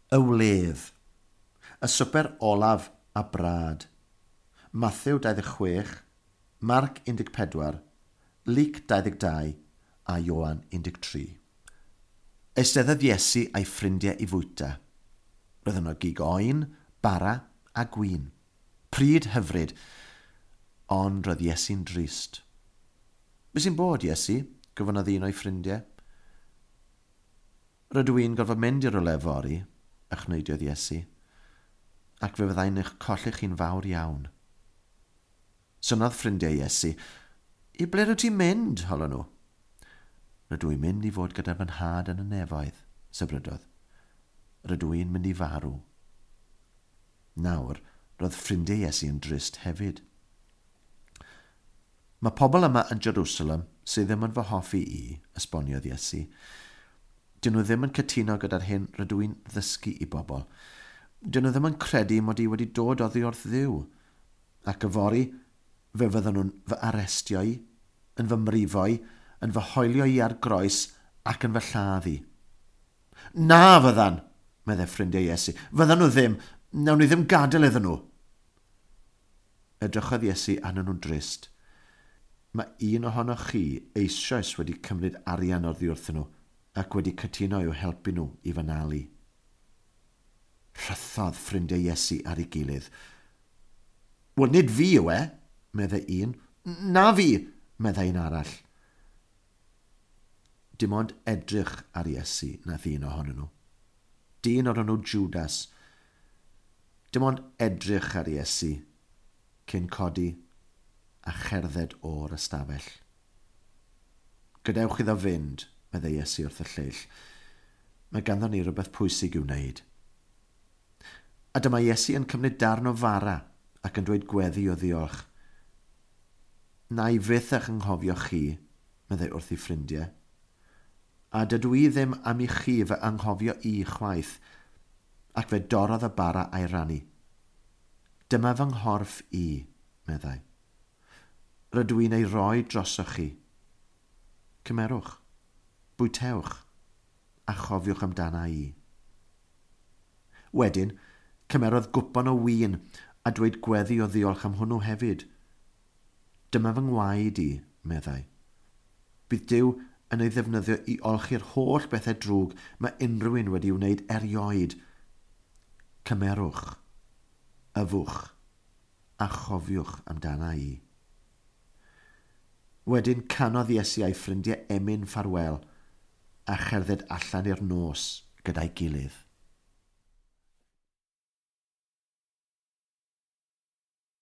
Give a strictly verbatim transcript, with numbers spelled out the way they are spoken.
Y wledd. Y swper olaf a brad. Mathew dau ddeg chwech, Marc un deg pedwar, Luc dau ddeg dau a Ioan un deg tri. Eisteddodd Iesu a'i ffrindiau i fwyta. Roedd yno gig oen, bara a gwyn. Pryd hyfryd, ond roedd Iesu'n drist. Be sy'n bod, Iesu? Gofynodd un o'i ffrindiau. Rydw i'n gorfod mynd i'r rywle fori, achnwydiodd Iesu, ac fe fyddai'n eich colli chi'n fawr iawn. Synodd ffrindiau Iesu, i ble rydw ti'n mynd, holon nhw? Rydw i'n mynd i fod gyda fy nhad yn y nefoedd, sybrydodd. Rydw i'n mynd i farw. Nawr, roedd ffrindiau Iesu yn drist hefyd. Mae pobl yma yn Jerusalem sydd ddim yn fy hoffi i, esboniodd Iesu. Dyn nhw ddim yn cytuno gyda'r hyn rydw i'n ddysgu i bobl. Dyn nhw ddim yn credu mod i wedi dod oddi wrth Dduw. Ac y fori, fe fydden nhw'n fy arestio i, yn fy mrifo i, yn fy hoelio i ar groes ac yn fy lladdu. Na fyddan, meddai ffrindiau Iesu. Fyddan nhw ddim, nawn ni ddim gadael iddyn nhw. Edrychodd Iesu arnyn nhw'n drist. Mae un ohonoch chi eisoes wedi cymryd arian oddi wrthyn nhw ac wedi cytuno i'w helpu nhw i fynalu. Rhythodd ffrindiau Iesu ar ei gilydd. Wel, nid fi yw e, meddai un. Na fi, meddai un arall. Dim ond edrych ar Iesu na ddyn ohonyn nhw. Dyn o'r enw Judas. Dim ond edrych ar Iesu cyn codi a cherdded o'r ystafell. Gadewch iddo fynd, meddai Iesu wrth y lleill. Mae ganddo ni rhywbeth pwysig i'w wneud. A dyma Iesu yn cymryd darn o fara ac yn dweud gweddi o ddiolch. Na i fyth eich anghofio chi, meddai wrth ei ffrindiau. A dydw i ddim am i chi fy anghofio i chwaith, ac fe dorodd y bara a'i rannu. Dyma fy nghorff i, meddai. Rydw i'n ei roi drosoch chi. Cymerwch, bwytewch, a chofiwch amdana i. Wedyn, cymerodd gwpan o win a dweud gweddi o ddiolch am hwnnw hefyd. Dyma fy ngwaed i, meddai. Bydd Duw yn ei ddefnyddio i olchi'r holl bethau drwg mae unrhyw un wedi wneud erioed. Cymerwch, yfwch, a chofiwch amdana i. Wedyn canodd Iesu a'i ffrindiau emyn ffarwel a cherdded allan i'r nos gyda'i gilydd.